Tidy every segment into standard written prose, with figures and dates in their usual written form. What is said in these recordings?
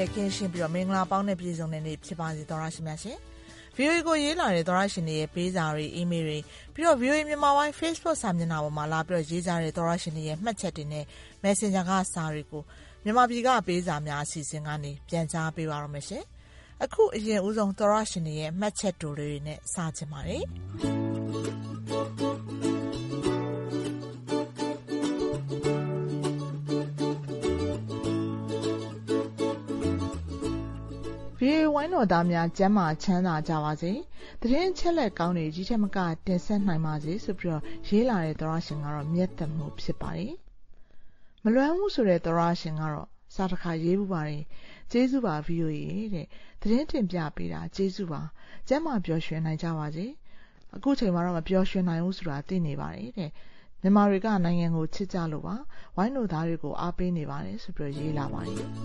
နဲ့ကင်းရှင်းပြီးတော့မင်္ဂလာပေါင်းနဲ့ပြည့်စုံတဲ့နေ့ဖြစ်ပါစေသောရရှိမြတ်ရှင် VOA ကိုရေးလာတဲ့သောရရှင်တွေရဲ့ပေးစာတွေအီးမေးလ်တွေပြီးတော့ VOA မြန်မာပိုင်း Facebook စာမျက်နှာပေါ်မှာလာပြီးတော့ရေးကြတဲ့သောရရှင်တွေရဲ့မှတ်ချက်တွေနဲ့ Messenger ကစာတွေကိုမြန်မာပြည်ကပေးစာများအစီအစဉ်ကနေပြန်ကြားပေးပါရမယ်ရှင်အခုအရင်ဦးဆုံးသောရရှင်တွေရဲ့မှတ်ချက်တူတွေနဲ့စချင်ပါတယ်ဝိုင်းတော်သားများကျမ်းမာချမ်းသာကြပါစေ။သတင်းချက်လက်ကောင်းတွေကြီးထက်မကတင်ဆက်နိုင်ပါစေဆိုပြီးတော့ရေးလာတဲ့သောရရှင်ကတော့မြတ်တမှုဖြစ်ပါတယ်။မလွမ်းမှုဆိုတဲ့သောရရှင်ကတော့စာတစ်ခါရေးမှုပါတယ်။ကျေးဇူးပါ VOA တဲ့။သတင်းတင်ပြပေးတာကျေးဇူးပါ။ကျမ်းမာပျော်ရွှင်နိုင်ကြပါစေ။အခုချိန်မှာတော့မပျော်ရွှင်နိုင်ဘူးဆိုတာသိနေပါတယ်တဲ့။မြန်မာတွေကနိုင်ငံကိုချစ်ကြလို့ပါ။ဝိုင်းတော်သားတွေကိုအားပေးနေပါတယ်ဆိုပြီးတော့ရေးလာပါတယ်။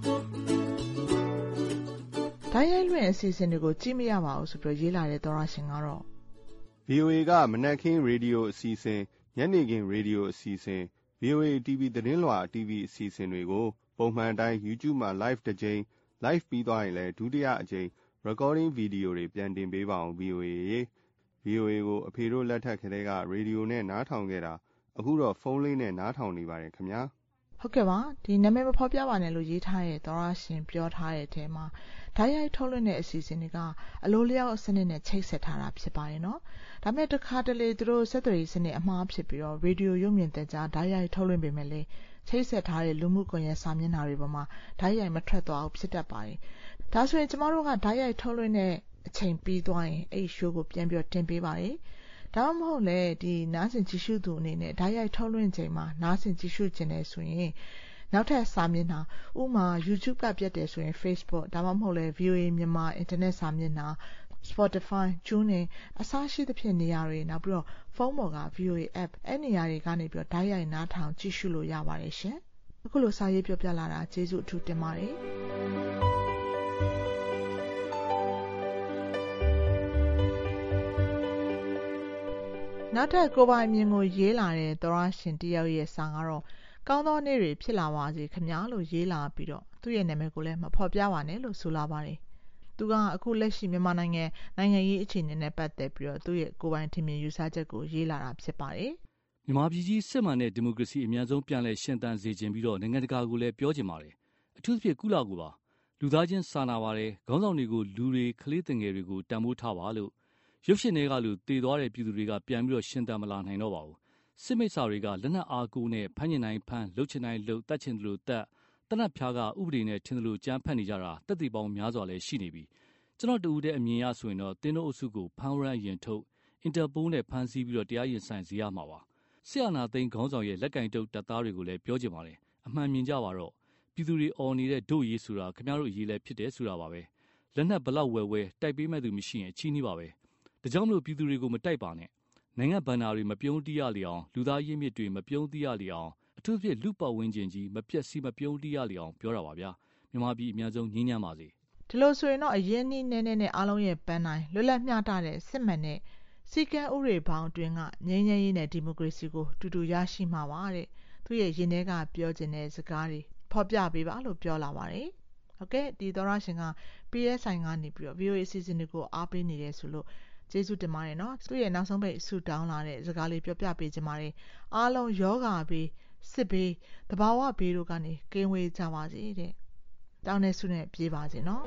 တိုင်းရိုက်လွှင့်အစီအစဉ်တွေကိုကြည့်မရပါဘူးဆိုပြီးရေးလာတဲ့သောရရှင်ကတော့ VOA ကမနက်ခင်းရေဒီယိုအစီအစဉ်ညနေခင်းရေဒီယိုအစီအစဉ် VOA TV သတင်းလွှာ TV အစီအစဉ်တွေကိုပုံမှန်တိုင်း YouTube မှာ live တစ်ကြိမ် live ပြီးသွားရင်လည်းဒုတိယအကြိမ် recording ဗီဒီယိုတွေပြန်တင်ပေးပါအောင် VOA ရေ VOA ကိုအဖေတို့လက်ထက်ကတည်းကရေဒီယိုနဲ့နားထောင်ခဲ့တာအခုတော့ဖုန်းလေးနဲ့နားထောင်နေပါတယ်ခင်ဗျာဟုတ်ကဲ့ပါဒီနာမည်မဖော်ပြပါနဲ့လို့ရေးထားတဲ့သောရရှင်ပြောထားတဲ့အထဲမှာဓာတ်ရိုက်ထုတ်လွှင့်တဲ့အစီအစဉ်တွေကအလိုလျောက်စနစ်နဲ့ချိတ်ဆက်ထားတာဖြစ်ပါတယ်နော်ဒါပေမဲ့တစ်ခါတလေသူတို့ဆက်သွယ်ရေးစနစ်အမှားဖြစ်ပြီးတော့ရေဒီယိုရုပ်မြင်သံကြားဓာတ်ရိုက်ထုတ်လွှင့်ပေမဲ့လည်းချိတ်ဆက်ထားတဲ့လူမှုကွန်ရက်စာမျက်နှာတွေပေါ်မှာဓာတ်ရိုက်မထွက်သွားအောင်ဖြစ်တတ်ပါတယ်ဒါဆိုရင်ကျမတို့ကဓာတ်ရိုက်ထုတ်လွှင့်တဲ့အချိန်ပြီးသွားရင်အဲ့ရှိုးကိုပြန်ပြီးတင်ပေးပါတယ်ဒါမှမဟုတ်လေဒီနားဆင်ကြည့်ရှုသူအနေနဲ့ဓာတ်ရိုက်ထုတ်လွှင့်ချိန်မှာနားဆင်ကြည့်ရှုခြင်းနဲ့ဆိုရင်နောက်ထပ်စာမျက်နှာဥမာ YouTube ကပြတ်တယ်ဆိုရင် Facebook ဒါမှမဟုတ်လေ VOA မြန်မာ Internet စာမျက်နှာ Spotify, TuneIn အစရှိသဖြင့်နေရာတွေနောက်ပြီးတော့ဖုန်းပေါ်က VOA app အဲ့နေရာတွေကနေပြီးတော့ဓာတ်ရိုက်နားထောင်ကြည့်ရှုလို့ရပါတယ်ရှင်အခုလိုစာရေးပြောပြလာတာကျေးဇူးအထူးတင်ပါတယ်နောက်ထပ်ကိုပိုင်မြင်ကိုရေးလာတဲ့သောရရှင်တယောက်ရဲ့စာကတော့ကောင်းသောနေ့တွေဖြစ်လာပါစေခင်ဗျာလို့ရေးလာပြီးတော့သူ့ရဲ့နာမည်ကိုလည်းမဖော်ပြပါနဲ့လို့ဆိုလာပါတယ်သူကအခုလက်ရှိမြန်မာနိုင်ငံရေးအခြေအနေနဲ့ပတ်သက်ပြီးတော့သူ့ရဲ့ကိုပိုင်ထင်မြင်ယူဆချက်ကိုရေးလာတာဖြစ်ပါတယ်မြန်မာပြည်ကြီးစစ်မှန်တဲ့ဒီမိုကရေစီအမြန်ဆုံးပြန်လည်ရှင်သန်စေခြင်းပြီးတော့နိုင်ငံတကာကိုလည်းပြောချင်ပါတယ်အထူးသဖြင့်ကုလကိုပါလူသားချင်းစာနာပါတယ်ခေါင်းဆောင်တွေကိုလူတွေကလေးငယ်တွေကိုတန်ဖိုးထားပါလို့ရုပ်ရှင်တွေကလူတည်သွားတဲ့ပြည်သူတွေကပြန်ပြီးတော့ရှင်သန်မလာနိုင်တော့ပါဘူးစစ်မိတ်ဆာတွေကလက်နက်အားကိုးနဲ့ဖမ်းကျင်နိုင်ဖမ်းလှုပ်ချင်နိုင်လှုပ်တတ်ချင်တယ်လို့တတ်တနတ်ဖျားကဥပဒေနဲ့ထင်တယ်လို့ကြမ်းဖက်နေကြတာတက်တည်ပေါင်းများစွာလည်းရှိနေပြီကျွန်တော်တူတဲ့အမြင်ရဆိုရင်တော့တင်းတို့အုပ်စုကိုဖမ်းဝရမ်းရင်ထုတ်အင်တာပိုးနဲ့ဖမ်းဆီးပြီးတော့တရားရင်ဆိုင်စေရမှာပါဆရာနာသိန်းခေါင်းဆောင်ရဲ့လက်ကင်တုပ်တပ်သားတွေကိုလည်းပြောချင်ပါတယ်အမှန်မြင်ကြပါတော့ပြည်သူတွေအော်နေတဲ့ဒုရေးဆိုတာခင်ဗျားတို့အရေးလည်းဖြစ်တယ်ဆိုတာပါပဲလက်နက်ဘလောက်ဝဲတိုက်ပေးမဲ့သူမရှိရင်အချီးနှီးပါပဲဒါကြောင့်မလို့ပြည်သူတွေကိုမတိုက်ပါနဲ့နိုင်ငံဗန္နာတွေမပြုံးတီးရလေအောင်လူသားရင်းမြစ်တွေမပြုံးတီးရလေအောင်အထူးသဖြင့်လူပတ်ဝန်းကျင်ကြီးမပြက်စီးမပြုံးတီးရလေအောင်ပြောတာပါဗျာမြန်မာပြည်အများဆုံးငြင်းညမ်းပါစေဒီလိုဆိုရင်တော့အရင်နည်းနဲ့အားလုံးရဲ့ပန်းတိုင်းလွတ်လပ်မျှတတဲ့စစ်မှန်တဲ့စီကံဥရေပေါင်းအတွင်းကငြိမ်းချမ်းရေးနဲ့ဒီမိုကရေစီကိုတူတူရရှိမှာပါတဲ့သူရဲ့ရင်ထဲကပြောခြင်းတဲ့စကားတွေဖော်ပြပေးပါလို့ပြောလာပါတယ်ဟုတ်ကဲ့ဒီသောရရှင်က PSI ကနေပြီးတော့ VOA အစီအစဉ်တွေကိုအားပေးနေတယ်ဆိုလို့ကျေးဇူးတင်ပါတယ်နော်သူရဲ့နောက်ဆုံးပိတ်ဆူတောင်းလာတဲ့စကားလေးပြောပြပေးခြင်းပါတယ်အားလုံးယောဂဘေးစစ်ဘေးတဘာဝဘေးတို့ကနေကင်းဝေးကြပါစေတဲ့တောင်းနေဆုနဲ့ပြေးပါစေနော်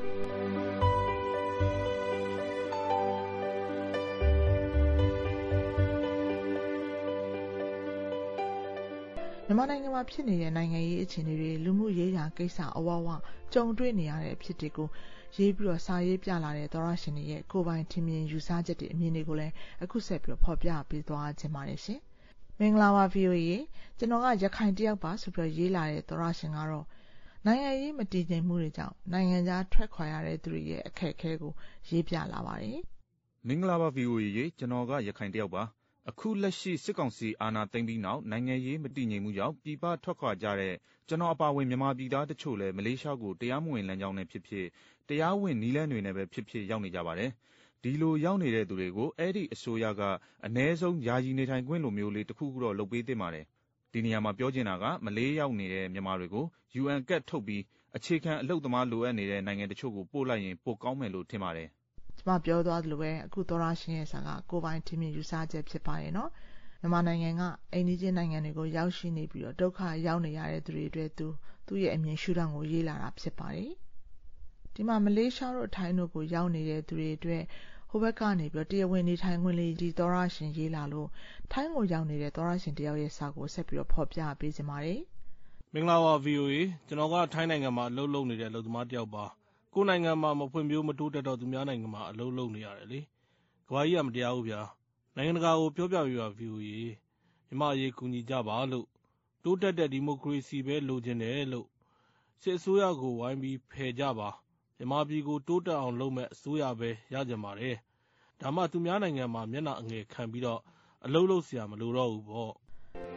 မြန်မာနိုင်ငံမှာဖြစ်နေတဲ့နိုင်ငံရေးအခြေအနေတွေလူမှုရေးရာကိစ္စအဝဝကြုံတွေ့နေရတဲ့အဖြစ်တွေကိုရေးပြီးတော့စာရေးပြလာတဲ့သောရရှင်တွေရဲ့ကိုယ်ပိုင်ထင်မြင်ယူဆချက်တွေအမြင်တွေကိုလည်းအခုဆက်ပြီးဖော်ပြပေးသွားခြင်းပါတယ်ရှင်။မင်္ဂလာပါ VOA ကျွန်တော်ကရခိုင်တယောက်ပါဆိုပြီးရေးလာတဲ့သောရရှင်ကတော့နိုင်ငံရေးမတည်ငြိမ်မှုတွေကြောင့်နိုင်ငံခြားထွက်ခွာရတဲ့သူတွေရဲ့အခက်အခဲကိုရေးပြလာပါတယ်။မင်္ဂလာပါ VOA ကျွန်တော်ကရခိုင်တယောက်ပါအခုလက်ရှိစစ်ကောင်စီအာဏာသိမ်းပြီးနောက်နိုင်ငံရေးမတည်ငြိမ်မှုကြောင့်ပြည်ပထွက်ခွာကြတဲ့ကျွန်တော်အပါအဝင်မြန်မာပြည်သားတချို့လည်းမလေးရှားကိုတရားမဝင်လမ်းကြောင်းနဲ့ဖြစ်ဖြစ်တရားဝင်နည်းလမ်းတွေနဲ့ပဲဖြစ်ဖြစ်ရောက်နေကြပါတယ်ဒီလိုရောက်နေတဲ့သူတွေကိုအဲ့ဒီအစိုးရကအ ਨੇ ဆုံးယာယီနေထိုင်ခွင့်လိုမျိုးလေးတစ်ခုခုတော့လုပ်ပေးသင့်ပါတယ်ဒီနေရာမှာပြောချင်တာကမလေးရောက်နေတဲ့မြန်မာတွေကို UN ကတ်ထုတ်ပြီးအခြေခံအလုပ်သမားလိုအပ်နေတဲ့နိုင်ငံတချို့ကိုပို့လိုက်ရင်ပိုကောင်းမယ်လို့ထင်ပါတယ်။ကျွန်မပြောသွားသလိုပဲအခုသောရရှင်ရဲ့စာကကိုပိုင်ထင်မြင်ယူဆချက်ဖြစ်ပါရဲ့နော်။မြန်မာနိုင်ငံကအိမ်နီးချင်းနိုင်ငံတွေကိုရောက်ရှိနေပြီးတော့ဒုက္ခရောက်နေရတဲ့သူတွေအတွက်သူ့ရဲ့အမြင်ရှုထောင့်ကိုရေးလာတာဖြစ်ပါတယ်။ဒီမှာမလေးရှားတို့ထိုင်းတို့ကိုရောက်နေတဲ့သူတွေအတွက်ဟိုဘက်ကနေပြီးတော့တရားဝင်နေထိုင်ခွင့်လေးဒီသောရရှင်ရေးလာလို့ထိုင်းကိုရောက်နေတဲ့သောရရှင်တယောက်ရဲ့စာကိုဆက်ပြီးတော့ဖော်ပြပေးကြပါမယ်။မင်္ဂလာပါ VOA ကျွန်တော်ကထိုင်းနိုင်ငံမှာအလုပ်လုပ်နေတဲ့အလုပ်သမားတယောက်ပါ။ကိုယ်နိုင်ငံမှာမဖွံ့ဖြိုးမတိုးတက်တော့သူများနိုင်ငံမှာအလုပ်လုပ်နေရတယ်လေ။ကမ္ဘာကြီးကမတရားဘူးဗျာ။နိုင်ငံတကာကိုပြောပြပေးပါ VOA မြန်မာအရေးကူညီကြပါလို့တိုးတက်တဲ့ဒီမိုကရေစီပဲလိုချင်တယ်လို့စစ်အစိုးရကိုဝိုင်းပြီးဖယ်ကြပါမြန်မာပြည်ကိုတိုးတက်အောင်လုပ်မဲ့အစိုးရပဲရကြပါတယ်။ဒါမှသူများနိုင်ငံမှာမျက်နှာအငယ်ခံပြီးတော့အလုပ်လုပ်เสียမလိုတော့ဘူးပေါ့။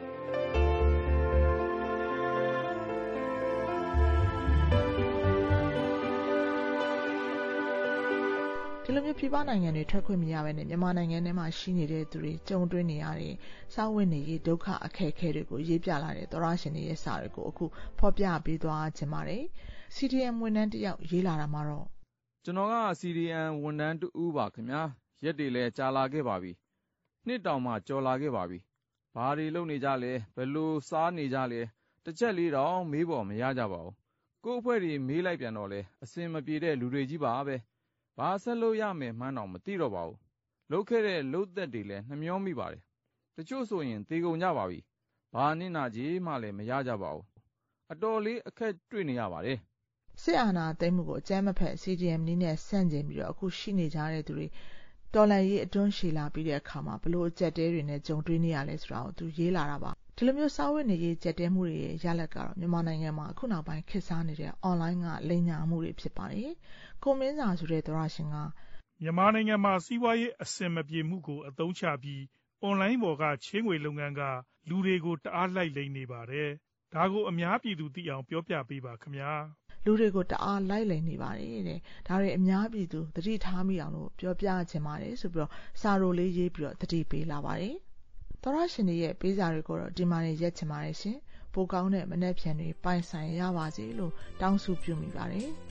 ဒီလိုမျိုးပြည်ပနိုင်ငံတွေထွက်ခွင့်မရဘဲနဲ့မြန်မာနိုင်ငံထဲမှာရှိနေတဲ့သူတွေကြုံတွေ့နေရတဲ့စားဝတ်နေရေးဒုက္ခအခက်အခဲတွေကိုရေးပြလာတဲ့သောရရှင်တွေရဲ့စာတွေကိုအခုဖော်ပြပေးသွားခြင်းပါတယ်။ CDM ဝန်ထမ်းတယောက်ရေးလာတာမှာတော့ကျွန်တော်က CDM ဝန်ထမ်းတူဦးပါခင်ဗျာ။ရက်တွေလည်းကြာလာခဲ့ပါပြီ။နှစ်တောင်မှကြော်လာခဲ့ပါပြီ။ဘာတွေလုပ်နေကြလဲဘယ်လိုစားနေကြလဲတစ်ချက်လေးတော့မေးပေါ်မရကြပါဘူး။ကို့အဖွဲ့တွေမေးလိုက်ပြန်တော့လဲအစင်မပြေတဲ့လူတွေကြီးပါပဲ။ဘာဆက်လို့ရမယ်မှန်းတော့မသိတော့ပါဘူး။လုပ်ခဲ့တဲ့လုပ်သက်တွေလည်းနှမျောမိပါတယ်။တချို့ဆိုရင်သေကုန်ကြပါပြီ။ဘာနစ်နာကြီးမှလည်းမရကြပါဘူး။အတော်လေးအခက်တွေ့နေရပါတယ်။စစ်အာဏာသိမ်းမှုကိုအကြမ်းမဖက် CDM နည်းနဲ့ဆန့်ကျင်ပြီးတော့အခုရှိနေကြတဲ့သူတွေတော်လှန်ရေးအတွန်းရှည်လာပြီးတဲ့အခါမှာဘလို့အကျက်တဲတွေနဲ့ကြုံတွေ့နေရလဲဆိုတာကိုသူရေးလာတာပါ။ဒီလိုမျိုးစားဝတ်နေရေးကြက်တဲမှုတွေရဲ့ရလဒ်ကတော့မြန်မာနိုင်ငံမှာအခုနောက်ပိုင်းခေတ်စားနေတဲ့ online ကလိမ်ညာမှုတွေဖြစ်ပါတယ်။ကိုမင်းစာဆိုတဲ့သောရရှင်ကမြန်မာနိုင်ငံမှာစီးပွားရေးအဆင်မပြေမှုကိုအသုံးချပြီး online ပေါ်ကချင်းငွေလုပ်ငန်းကလူတွေကိုတအားလိုက်လိမ်နေပါတယ်။ဒါကိုအများပြည်သူသိအောင်ပြောပြပေးပါခင်ဗျာ။လူတွေကိုတအားလိုက်လိမ်နေပါတယ်တဲ့။ဒါတွေအများပြည်သူသတိထားမိအောင်လို့ပြောပြချင်ပါတယ်ဆိုပြီးတော့စာရိုလေးရေးပြီးတော့သတိပေးလာပါတယ်။သောရရှင်တွေရဲ့ပေးစာတွေကိုတော့ဒီမှာနေရက်ချင်ပါတယ်ရှင်။ပိုကောင်းတဲ့မနှက်ဖြန်တွေပိုင်ဆိုင်ရပါစေလို့တောင်းဆုပြုမိပါတယ်။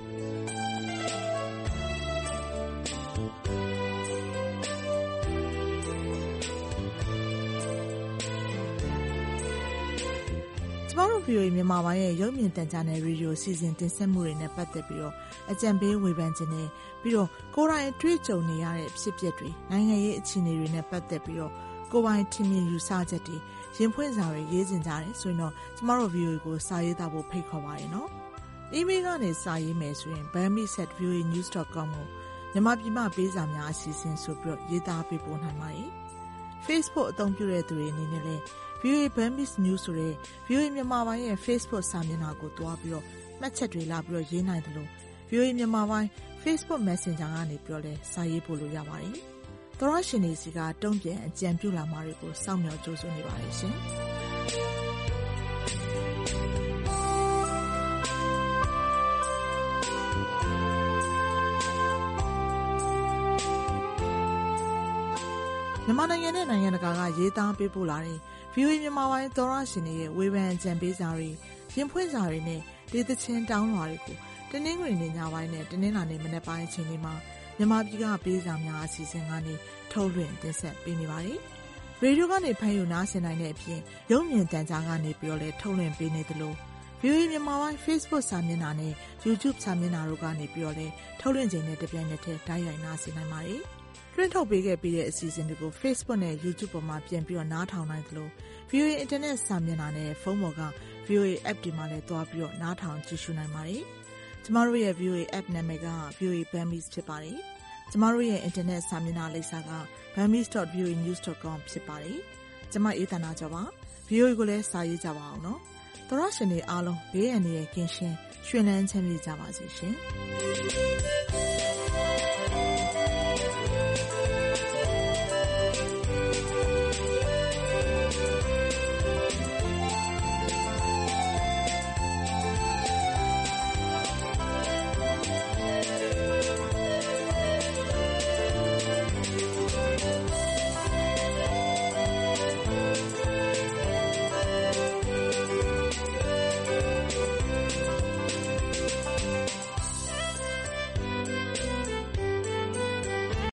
ကျမတို့ VOA မြန်မာပိုင်းရဲ့ရုပ်မြင်သံကြားနယ်ရေဒီယိုစီစဉ်တင်ဆက်မှုတွေနဲ့ပတ်သက်ပြီးတော့အကြံပေးဝေဖန်ခြင်းနဲ့ပြီးတော့ကိုယ်တိုင်တွေ့ကြုံနေရတဲ့ဖြစ်ပျက်တွေနိုင်ငံရေးအခြေအနေတွေနဲ့ပတ်သက်ပြီးတော့ကိုယ်ပိုင်ထင်မြင်ယူဆချက်တွေရင်ဖွင့်စာတွေရေးစင်ကြတယ်ဆိုရင်တော့ကျမတို့ VOA ကိုစာရေးသားဖို့ဖိတ်ခေါ်ပါရနော်။ email ကနေစာရေးမယ်ဆိုရင် bami@voanews.com ကိုမြန်မာပြည်မှပေးစာများအစီအစဉ်ဆိုပြီးတော့ရေးသားပေးပို့နိုင်ပါတယ်။ Facebook အသုံးပြုတဲ့သူတွေအနေနဲ့လည်းVOA Burmese News ဆိုတဲ့ VOA မြန်မာပိုင်းရဲ့ Facebook စာမျက်နှာကိုတွားပြီးတော့မှတ်ချက်တွေလာပြီးတော့ရေးနိုင်တယ်လို့ VOA မြန်မာပိုင်း Facebook Messenger ကနေပြီးတော့လည်းစာရေးပို့လို့ရပါတယ်။သောရရှင်တွေစီကတုံ့ပြန်အကြံပြုလာမှာတွေကိုစောင့်မျှော်ကြိုးစွနေပါတယ်ရှင်။မြန်မာနိုင်ငံနဲ့နိုင်ငံတကာကရေးသားပေးပို့လာတဲ့ VOA မြန်မာပိုင်းသောရရှင်တွေရဲ့ဝေဖန်အကြံပေးစာတွေရင်ဖွင့်စာတွေနဲ့ဒေသချင်းတောင်းလွှာတွေကိုတနင်္ဂနွေနေ့ညပိုင်းနဲ့တနင်္လာနေ့မနက်ပိုင်းအချိန်တွေမှာမြန်မာပြည်ကပေးစာများအစီအစဉ်ကနေထုတ်လွှင့်တင်ဆက်ပေးနေပါတယ်။ရေဒီယိုကနေဖမ်းယူနားဆင်နိုင်တဲ့အပြင်ရုပ်မြင်သံကြားကနေပြီးတော့လည်းထုတ်လွှင့်ပေးနေသလို VOA မြန်မာပိုင်း Facebook စာမျက်နှာနဲ့ YouTube စာမျက်နှာတို့ကနေပြီးတော့လည်းထုတ်လွှင့်ချိန်နဲ့တပြိုင်နက်တည်းတိုက်ရိုက်နားဆင်နိုင်ပါတယ်။တွင်းထုတ်ပေးခဲ့ပြီးတဲ့အစီအစဉ်တွေကို Facebook နဲ့ YouTube ပေါ်မှာပြန်ပြီးတော့နားထောင်နိုင်သလို VOA Internet စာမျက်နှာနဲ့ဖုန်းပေါ်က VOA App တွေမှာလည်းတွားပြီးတော့နားထောင်ကြည့်ရှုနိုင်ပါတယ်။ကျမတို့ရဲ့ VOA App နာမည်က VOA Burmese ဖြစ်ပါတယ်။ကျမတို့ရဲ့ Internet စာမျက်နှာလိပ်စာက burmese.voanews.com ဖြစ်ပါတယ်။ကျမအေးသနာကျော်ပါ။ VOA ကိုလည်းစာရေးကြပါအောင်နော်။သောရရှင်တွေအားလုံးဘေးအန္တရာယ်ကင်းရှင်းရွှင်လန်းချမ်းမြေ့ကြပါစေရှင်။